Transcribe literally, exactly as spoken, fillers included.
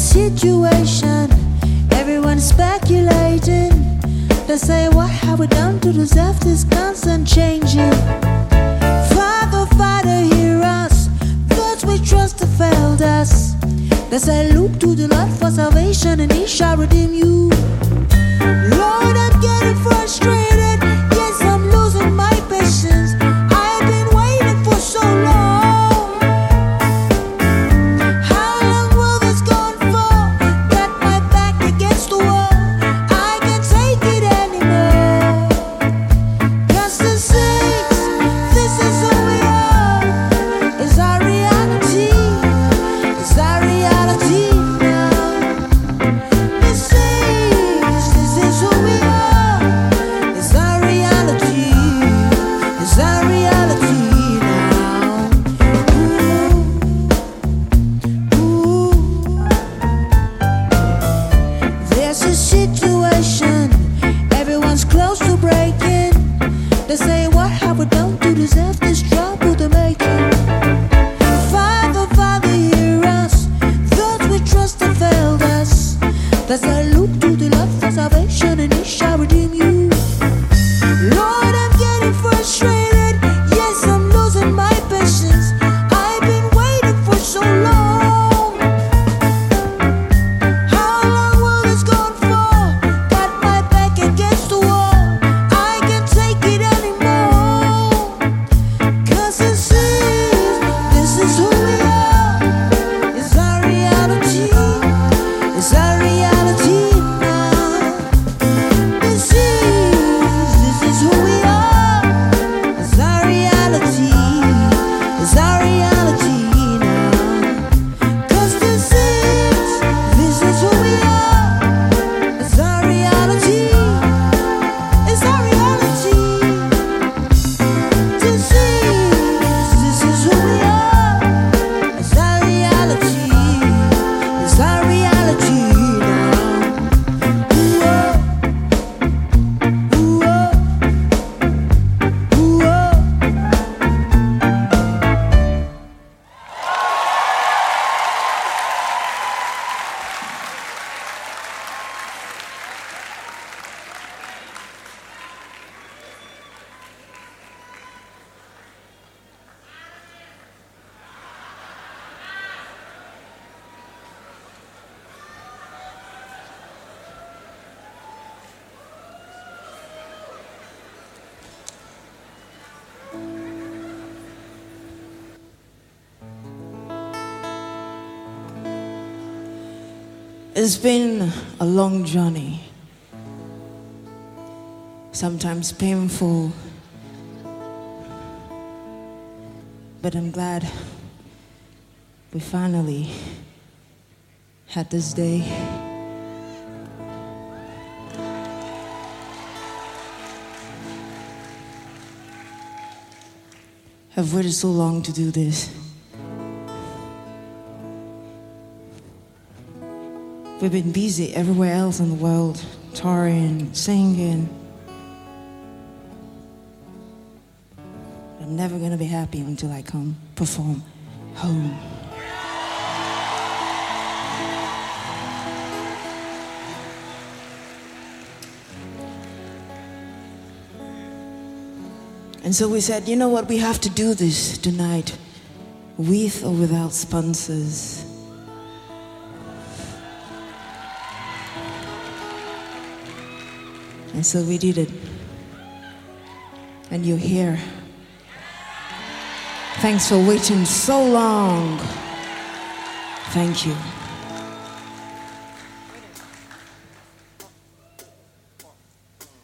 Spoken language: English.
situation. Everyone's speculating. They say, what have we done to deserve this constant changing? Father, Father, hear us. Those we trust have failed us. They say, look to the Lord for salvation, and He shall redeem you. Lord, I'm getting frustrated. Yes, I'm losing my patience. I've been waiting for so long. How long will this go on for? Got my back against the wall. I can't take it anymore. 'Cause this is, this is who we are. It's our reality. It's our reality now. This is, this is who we are. It's our reality. It's our reality now. Ooh, ooh. There's a situation. Everyone's close to breaking. They say, what have we done to deserve this trouble they're making? Father, Father, hear us. Those we trust have failed us. They say, look to the Lord for salvation, and He shall redeem you. Lord, I'm getting frustrated. Yes, I'm losing my patience. I've been waiting for so long. How long will this go on for? Got my back against the wall. I can't take it anymore. 'Cause this is, this is who we are. It's our reality. It's our reality now. This is, this is who we are. It's our reality. It's our reality now. 'Cause this is, this is who we are. It's our reality. It's our reality. This is, this is who we are. It's our reality. It's our reality now. Ooh, oh. Ooh, oh. Ooh, oh. It's been a long journey, sometimes painful, but I'm glad we finally had this day. I've waited so long to do this. We've been busy everywhere else in the world, touring, singing. I'm never gonna be happy until I come perform home. And so we said, you know what, we have to do this tonight, with or without sponsors. And so we did it. And you're here. Thanks for waiting so long. Thank you.